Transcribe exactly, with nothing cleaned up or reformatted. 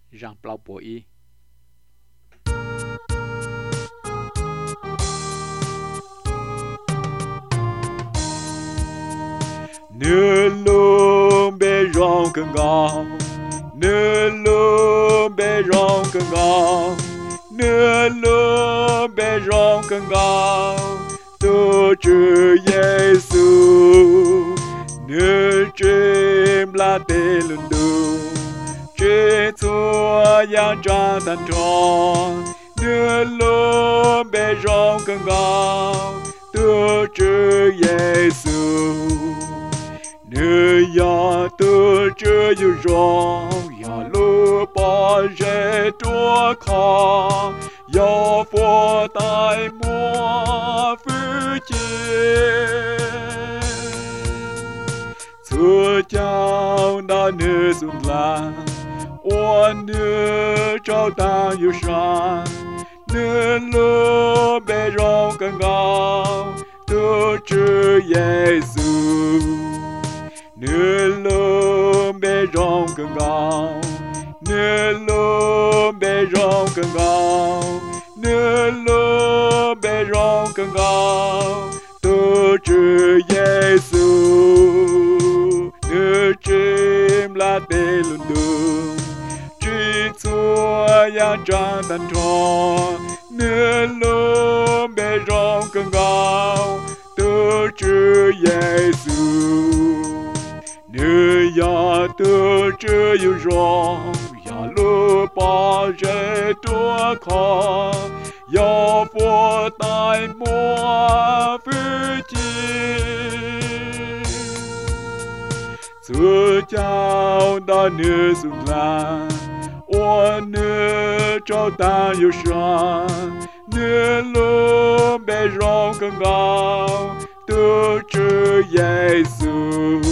rằng bao bội nửa lùm bê rong cơn ngào nửa lùm bê rong cơn ngào nửa lùm bê rong cơn ngào tôi chữ Giêsu nửa chim la tê lùn đu chê chúa yang trang tan tròn nửa lùm bê rong cơn ngào tôi chữ Giêsu nửa ya tôi chưa yêu rong ya lu bỏ rễ chúa khó ya phô tai mua phứ chiên chúa cháu đã nửa dùng là oan nửa cháu ta yêu sang nửa lu bê rong cần ngào tôi chưa Giêsu nửa lùm bê rong cơn ngào nửa lùm bê rong cơn ngào nửa lùm bê rong cơn ngào tôi chữ Giêsu nửa chim la tê lùn đường truy chúa yang trang tan tròn nửa lùm bê rong cơn ngào tôi chữ Giêsu nửa ya tôi chưa yêu rong ya lu bỏ rễ chúa khó ya phô tai mua phứ chiên chúa cháu đã nửa dùng là oan nửa cháu ta yêu sang nửa lu bê rong cơn ngào tôi chữ Giêsu